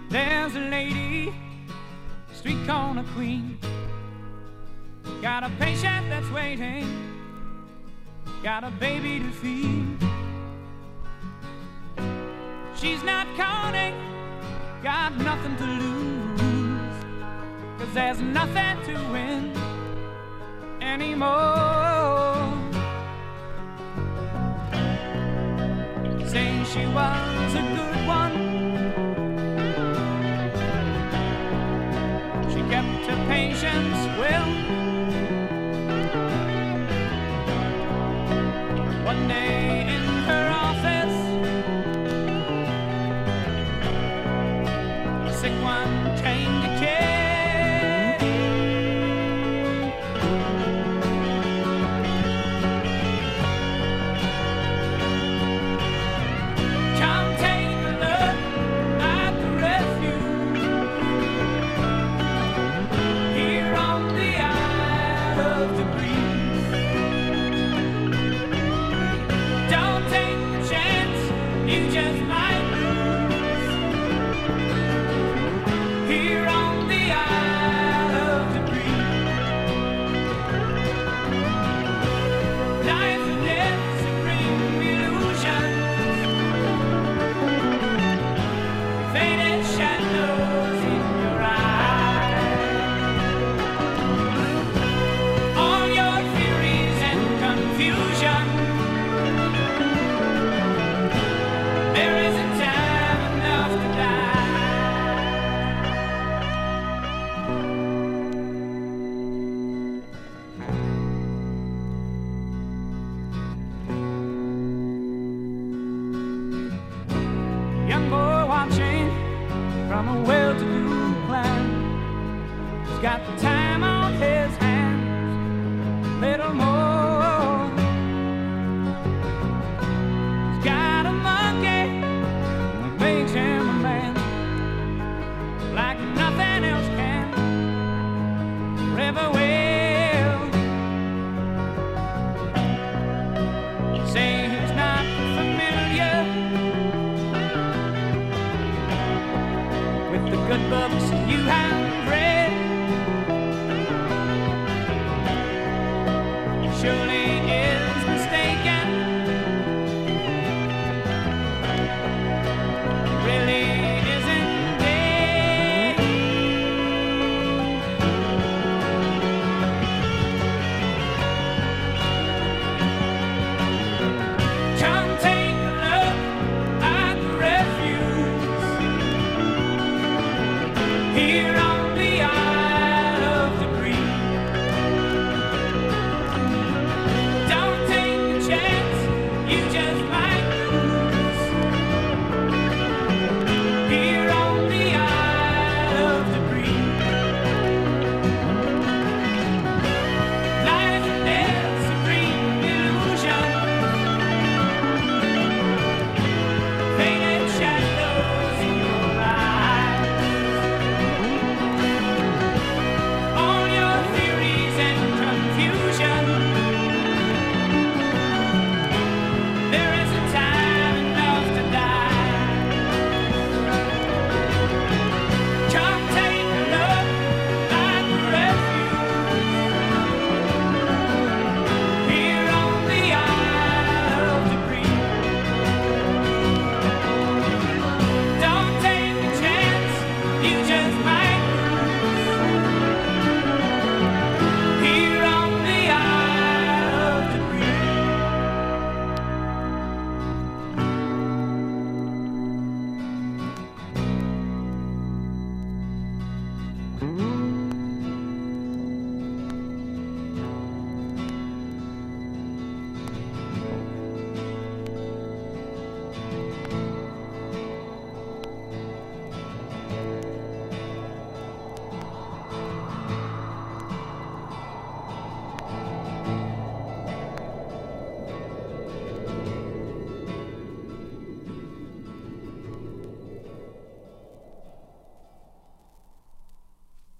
There's a lady, street corner queen, got a patient that's waiting, got a baby to feed. She's not counting, got nothing to lose, 'cause there's nothing to win anymore. Saying she was a good one, she kept her patience well. One day in her office, a sick one came to care. Come take a look at the refuge here on the Isle of the Breeze. Don't take the chance, you just might lose here on the Isle of the Breeze. Life and death, supreme illusions, faded shadows in your eyes. All your theories and confusion, there isn't time enough to die. Young boy watching from a well-to-do clan, he's got the time on his hands, little more